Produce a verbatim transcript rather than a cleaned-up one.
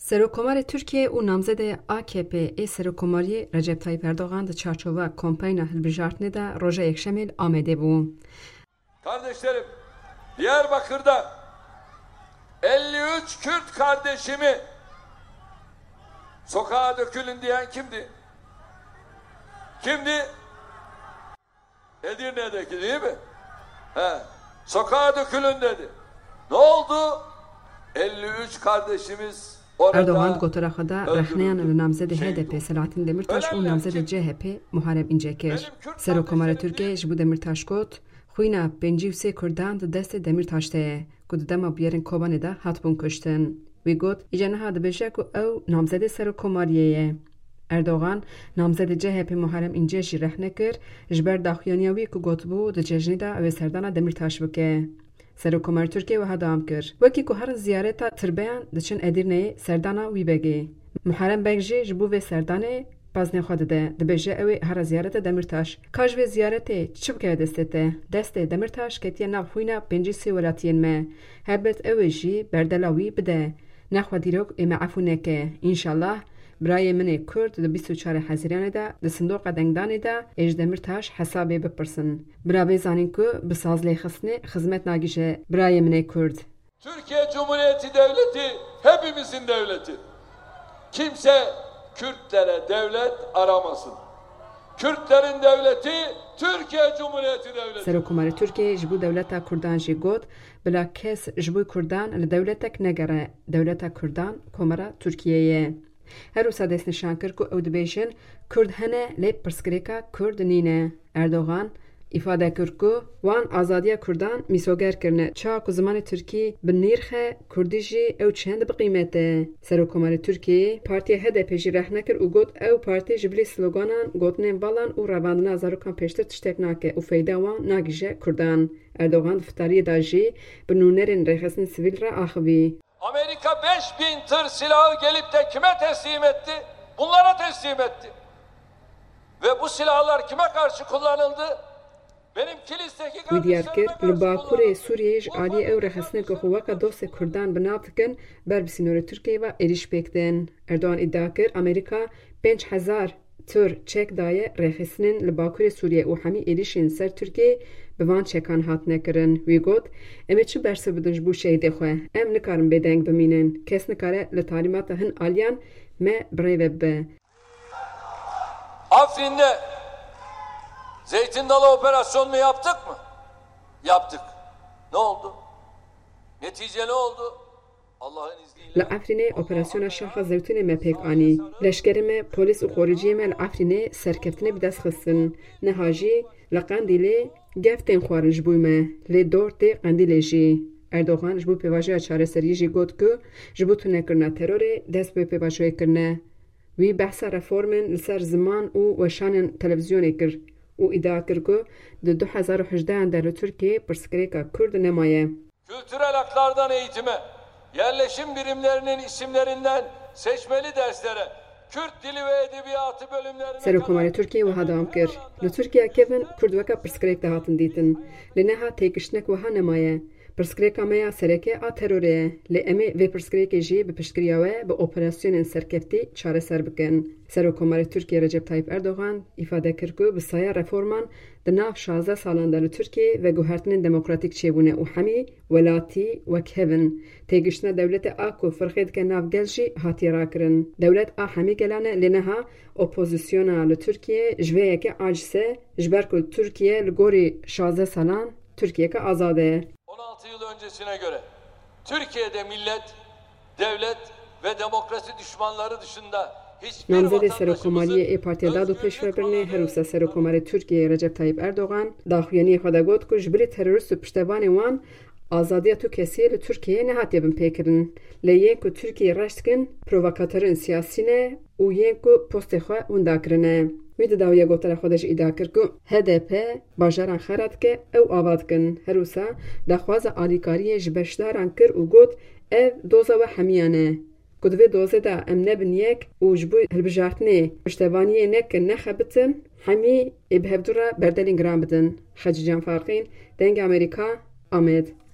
Serokkomarê Tirkiye û namzedê A K P ê Serokkomariyê Recep Tayyip Erdoğan di çarçova kampanya hilbijartinê de roja yekşemê li Amedê bû. Kardeşlerim, Diyarbakır'da elli üç Kürt kardeşimi sokağa dökülün diyen kimdi? Kimdi? Edirne'deki değil mi? He, sokağa dökülün dedi. Ne oldu? elli üç kardeşimiz orada Erdoğan gotara xwe rexneyan li namzedê H D P Selahattin Demirtaş û namzedê C H P Muharrem İnce kir. Serokkomarê Tirkiye ji bo Demirtaş got, xwîna pêncî û sê Kurdan di destê Demirtaş de ye ku di dema bûyerên Kobanê de hatibûn kuştin. Wî got îca niha dibêje ku ew namzedê Serokkomariyê ye. Erdoğan namzedê C H P Muharrem İnce jî rehne kir ji ber daxuyaniya wî ku gotbû di cejnê de ew ê serdana Demirtaş bike. Serokkomarê Tirkiye wiha dawam kir. Wekî ku herin ziyareta tirbeyan diçin Edirneyê serdana wî begê. Muharrem Beg jî ji bo vê serdanê baznê xwe dide. Dibêje ew ê here ziyareta Demirtaş. Ka ji vê ziyaretê çi bike destê te? Destê Demirtaş ketiye nav xwîna pêncî sê welatiyên me. Helbet ew ê jî berdela wî bide. Nexwe dîrok ê me efû neke. İnşallah برای من کرد د بیست و چهار حزیران ده د صندوق دنگدان ده اج دمرتاش حسابی بپرسن برای زانین که به سازلی خصنی خدمت ناگیشه برای من کرد. Türkiye Cumhuriyeti Devleti hepimizin devleti. Kimse Kürtlere devlet aramasın. Kürtlerin devleti Türkiye Cumhuriyeti Devleti. Serokkomarê Tirkiye ji bo devleta Kurdan jî got bila kes ji bo Kurdan li devletek negere. Devleta Kurdan komara Tirkiyeyê. Her wisa dest nîşan kir ku ew dibêjin Kurd hene lê pirsgirêka Kurd nîne. Erdoğan îfade kir ku wan azadiya Kurdan mîsoger kirine. Ça ku zimanê Tirkî bi nîrxe Kurdî jî ew çend bi qîmete. Serokkomarê Tirkiyeyê Partiya H D P jî rehne kir û got ew partî ji bilî sloganan, gotinên valan û revandina zarokan pêştir tiştek nake û feyda wan nagîje Kurdan. Erdoğan di fitariyê de jî bi nûnerên rêxistin sivîl re axivî. Amerika beş bin tır silahı gelip de kime teslim etti? Bunlara teslim etti. Ve bu silahlar kime karşı kullanıldı? Benim kilisteki kardeşlerime karşı kullanıldı. Bakurê Sûriyeyê ji aliyê ew rexistinê ku xwe weka dostê Kurdan binav dikin ber bi sînorê Tirkiyeyê ve êrîş pêk din. Erdoğan iddia kir Amerîka pênc hezar tır çek daye rexistinên li Bakurê Sûriyê û hemî êrişên ser Tirkiyeyê bi van çekan hatine kirin. Wî got em ê çi bersiv bidin ji bo şehîdê xwe. Em nikarin bêdeng bimînin. Kes nikare li talîmata hin aliyan me birêve bibe. Afrin'de Zeytin Dalı operasyonunu yaptık mı? Yaptık. Ne oldu? Netice ne oldu? Allah'ın izniyle. Li Afrinê operasyona şaxa zeytûnê me pêk anî. Leşkerê me, polîs û xorîciyê me li Afrinê serkeftinê bi dest xistin. Niha jî li Qendîlê gev tên xwarin ji bo me. Lê dor tê Qendîlê jî. Erdoğan ji bo pêvajoya çareseriyê jî got ku ji bo tunekirina terorê dest bi pêvajoyê kirine. Wî behsa reformên li ser ziman û weşanên televizyonê kir û iddia kir ku di du hezar û hejdeyan de li Tirkiyeyê pirsgirêka Kurd nemaye. Kültürel haklardan eğitime, yerleşim birimlerinin isimlerinden seçmeli derslere, Kürt dili ve edebiyatı bölümlerine... Serokkomarê Tirkiye wiha dawam kir. Li Tirkiye kevin Kurd weka pirsgirêk de hatin dîtin. Li neha têkiştinek wiha nemaye. Pirsgirêka me ya serekê a terorê ye. Lê em ê vê pirsgirêkê jî bi piştgiriya we bi operasyonên serkeftî çareser bikin. Serokkomarê Tirkiye Recep Tayyip Erdoğan îfade kir ku bi saya reforman di nav şazdeh salan de li Tirkiyeyê veguhertinên demokratîk çêbûne û hemî welatî wek hevin. Têgiştina dewletê a ku firxê dike nav gel jî hatiye rakirin. Dewlet a hemî gelan e lê niha opozisyona li Tirkiyeyê ji vê yekê aciz e ji ber ku Tirkiye li gorî şazdeh salan Tirkiyeke azad e. on altı yıl öncesine göre Türkiye'de millet, devlet ve demokrasi düşmanları dışında hiçbir namzedê Serokkomariyê ê Partiya Dad û Pêşvebirinê her wisa Serokkomarê Tirkiyeyê Recep Tayyip Erdoğan daxuyaniyê xwe de got ku ji birî terorîst û piştevanê wan azadiya tu kesiyê li Tirkiyeyê nehatiye bin pêkirin. Lê yên ku Tirkiye reş dikin provokatörên siyasî ne û yên ku postê xwe winda kirine. Wî di dawiya gotara xwe de jî îddia kir ku H D P bajaran xera dike ew ava dikin. Her wisa daxwaza alîkariyê ji beşdaran kir û got ev doza we hemiyan e. Ku di vê dozê de em nebin yek û ji bo hilbijartinê piştevaniyê nekin nexebitin hemî ê bi hevdûra berdelên giran bidin. Xecî Can Farqîn, Dengê Amerîka, Amed.